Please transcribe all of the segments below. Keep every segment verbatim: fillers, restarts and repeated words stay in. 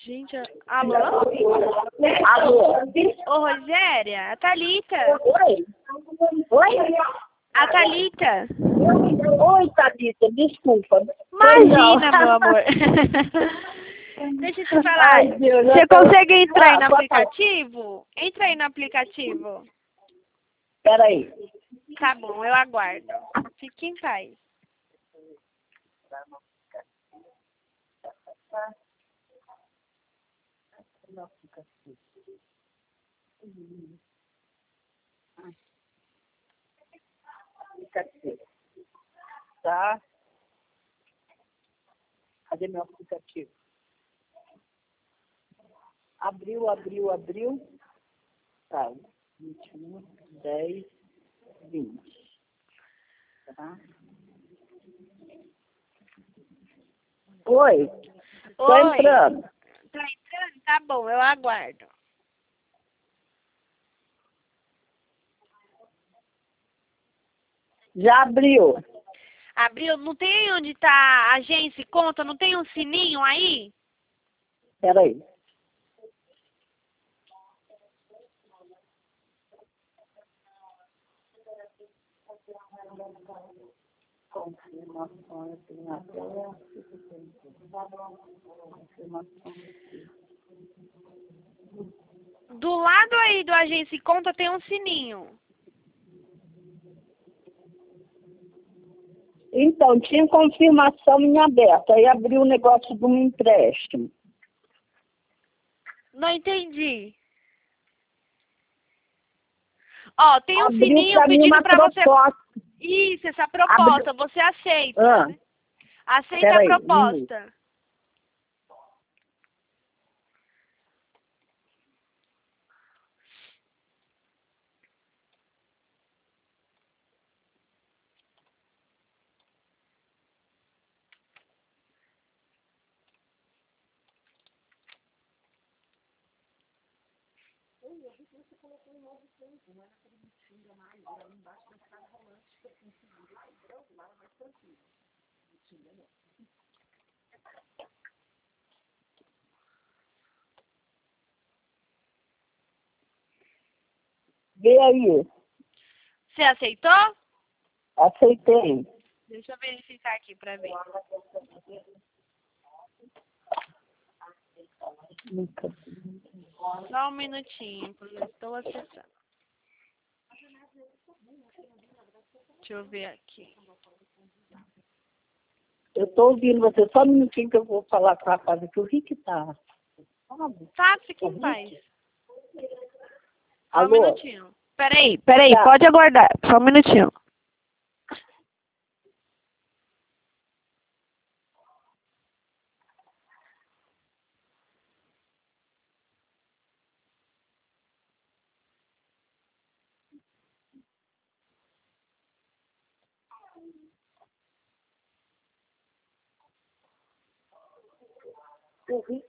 Gente, alô? Alô? Ô, Rogéria, a Thalita. Oi? Oi? A Thalita. Oi, Thalita, desculpa. Imagina, meu amor. Deixa eu te falar. Ai, Deus, Você eu tô- consegue entrar aí no Ah, pode falar. aplicativo? Entra aí no aplicativo. Peraí. Tá bom, eu aguardo. Fique em paz. Aplicativo. Tá? Cadê meu aplicativo? Abriu, abriu, abriu. Tá. vinte e um, dez, vinte. Tá? Oi? Tô Oi. entrando. Tá entrando? Tá bom, eu aguardo. Já abriu. Abriu? Não tem onde tá a agência e conta? Não tem um sininho aí? Peraí. Confirmações na tela. Confirmações. Do lado aí do agência e conta tem um sininho. Então, tinha confirmação em aberto. Aí abriu o negócio de um empréstimo. Não entendi. Ó, tem um Abriu sininho para mim pedindo uma pra você... proposta. Isso, essa proposta. Você aceita. Ah, Né? Aceita peraí, a proposta. vê aí. Você aceitou? Aceitei. Deixa eu verificar aqui pra ver. Nunca. Só um minutinho, porque eu estou acessando. Deixa eu ver aqui. Eu estou ouvindo você. Só um minutinho que eu vou falar com a rapaz aqui. O Rick tá. Tá, fique em paz. Só um Alô? minutinho. Peraí, peraí, Tá. pode aguardar. Só um minutinho. O Rick.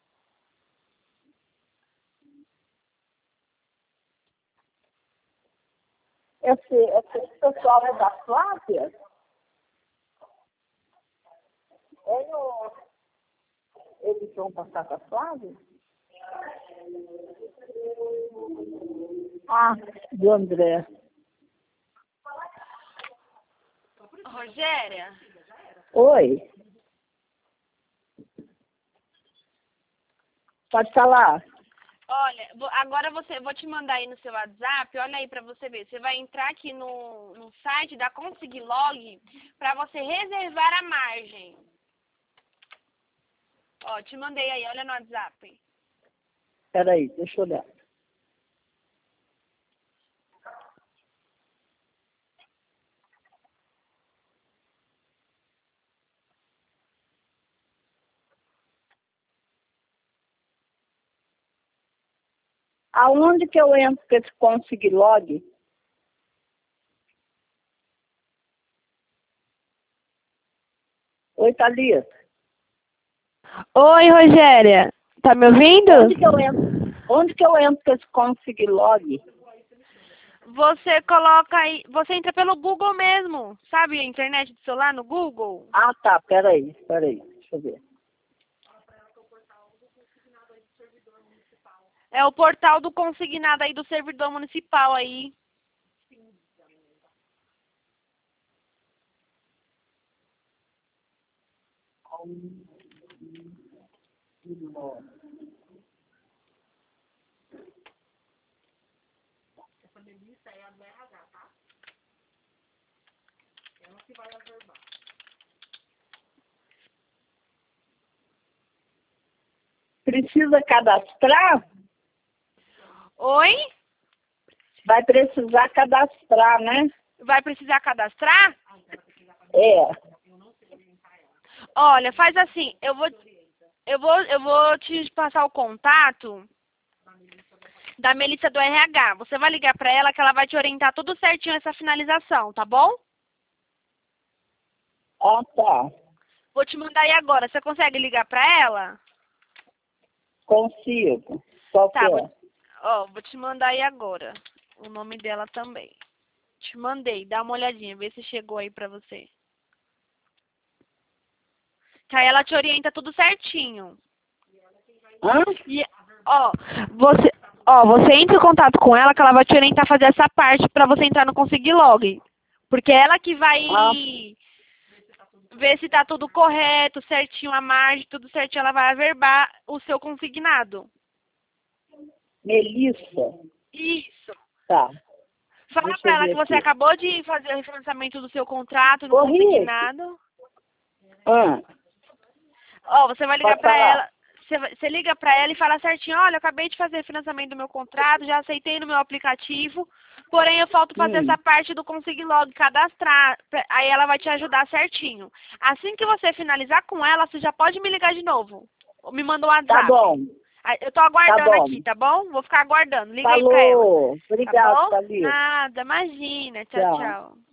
Esse, esse pessoal é da Flávia? É o... Eles vão passar com a Flávia? Ah, do André. Rogéria? Oi. Pode falar. Olha, vou- agora você, vou te mandar aí no seu WhatsApp, olha aí pra você ver. Você vai entrar aqui no, no site da Conseguilog pra você reservar a margem. Ó, te mandei aí, olha no WhatsApp. Peraí, deixa eu olhar. Aonde que eu entro com esse Conseguilog? Oi, Thalita. Oi, Rogéria. Tá me ouvindo? Onde que eu entro? Onde que eu entro com esse Conseguilog? Você coloca aí, você entra pelo Google mesmo, sabe a internet do celular no Google? Ah, tá, peraí, peraí, deixa eu ver. É o portal do consignado aí do servidor municipal aí. Precisa cadastrar? Oi? Vai precisar cadastrar, né? Vai precisar cadastrar? É. Olha, faz assim, eu vou, eu vou, eu vou te passar o contato da Melissa do R H. Você vai ligar pra ela que ela vai te orientar tudo certinho essa finalização, tá bom? Ah, tá. Vou te mandar aí agora. Você consegue ligar pra ela? Consigo. Qual que Tá, é? vou, ó, vou te mandar aí agora. O nome dela também. Te mandei, dá uma olhadinha, vê se chegou aí pra você. Que aí ela te orienta tudo certinho. Hã? E, ó, você, ó, você entra em contato com ela que ela vai te orientar a fazer essa parte pra você entrar no Conseguir Log. Porque ela que vai Ah. ver se tá tudo correto, certinho, a margem, tudo certinho. Ela vai averbar o seu consignado. Melissa. Isso. Tá. Fala Deixa pra eu ela ver que você aqui. acabou de fazer o refinanciamento do seu contrato no Ô, Rick. consignado. Ah, Ó, você vai ligar pode pra falar. ela. Você, vai- você liga pra ela e fala certinho, olha, eu acabei de fazer o financiamento do meu contrato, já aceitei no meu aplicativo, porém eu falto fazer Hum. essa parte do Conseguir Log, cadastrar. pra- Aí ela vai te ajudar certinho. Assim que você finalizar com ela, você já pode me ligar de novo. Ou me manda um Tá WhatsApp. bom. Aí, eu tô aguardando Tá bom. aqui, tá bom? Vou ficar aguardando. Liga aí pra ela. Falou. Tá Obrigado, bom? Thalita. Nada, imagina. Tchau, Tchau. tchau.